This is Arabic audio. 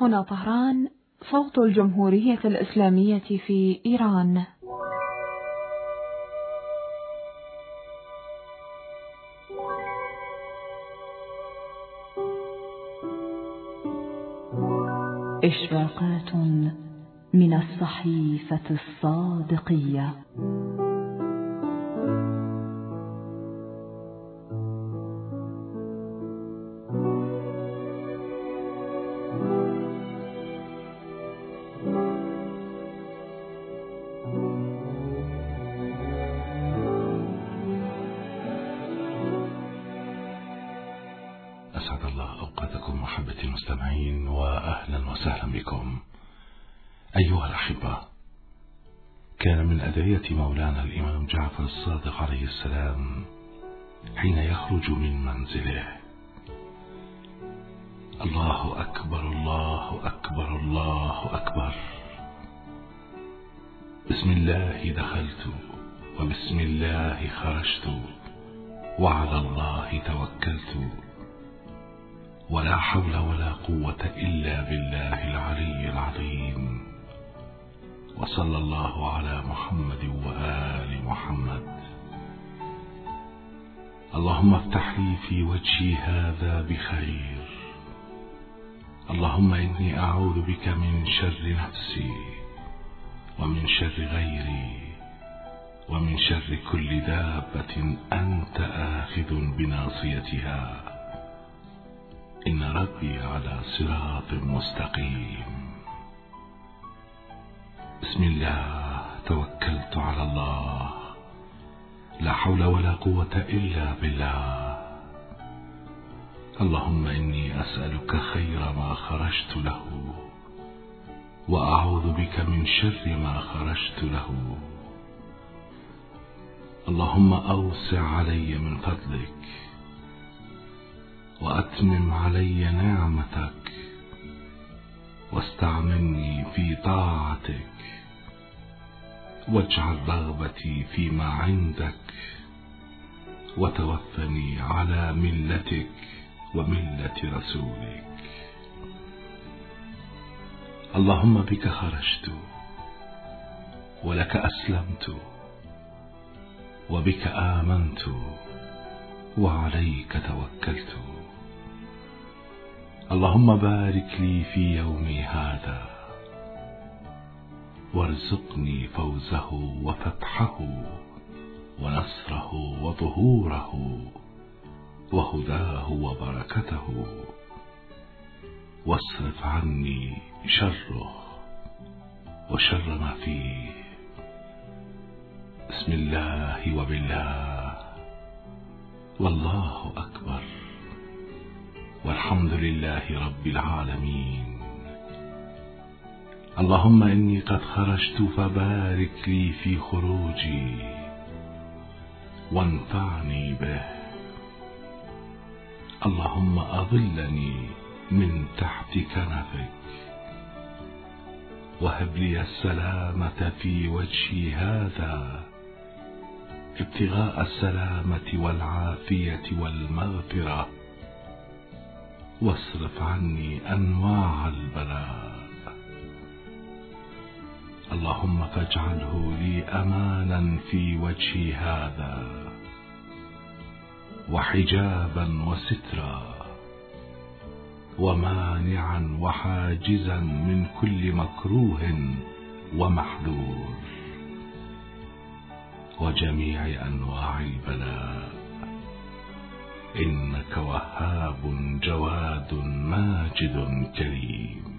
هنا طهران، صوت الجمهورية الإسلامية في إيران. إشراقات من الصحيفة الصادقية. أسعد الله أوقاتكم محبتي المستمعين، وأهلا وسهلا بكم أيها الأحبة. كان من أدعية مولانا الإمام جعفر الصادق عليه السلام حين يخرج من منزله: الله أكبر الله أكبر الله أكبر، بسم الله دخلت وبسم الله خرجت وعلى الله توكلت، ولا حول ولا قوة إلا بالله العلي العظيم، وصلى الله على محمد وآل محمد. اللهم افتح لي في وجهي هذا بخير، اللهم إني أعوذ بك من شر نفسي ومن شر غيري ومن شر كل دابة أنت آخذ بناصيتها، إن ربي على صراط مستقيم. بسم الله توكلت على الله، لا حول ولا قوة إلا بالله. اللهم إني أسألك خير ما خرجت له، وأعوذ بك من شر ما خرجت له. اللهم أوسع علي من فضلك، وأتمم علي نعمتك، واستعملني في طاعتك، واجعل رغبتي فيما عندك، وتوفني على ملتك وملة رسولك. اللهم بك خرجت، ولك أسلمت، وبك آمنت، وعليك توكلت. اللهم بارك لي في يومي هذا، وارزقني فوزه وفتحه ونصره وظهوره وهداه وبركته، واصرف عني شره وشر ما فيه. بسم الله وبالله، والله أكبر، والحمد لله رب العالمين. اللهم إني قد خرجت فبارك لي في خروجي وانفعني به. اللهم أظلني من تحت كنفك، وهب لي السلامة في وجهي هذا، ابتغاء السلامة والعافية والمغفرة، واصرف عني أنواع البلاء. اللهم فاجعله لي أمانا في وجهي هذا، وحجابا وسترا، ومانعا وحاجزا من كل مكروه ومحذور، وجميع أنواع البلاء، إنك وهاب جواد ماجد كريم.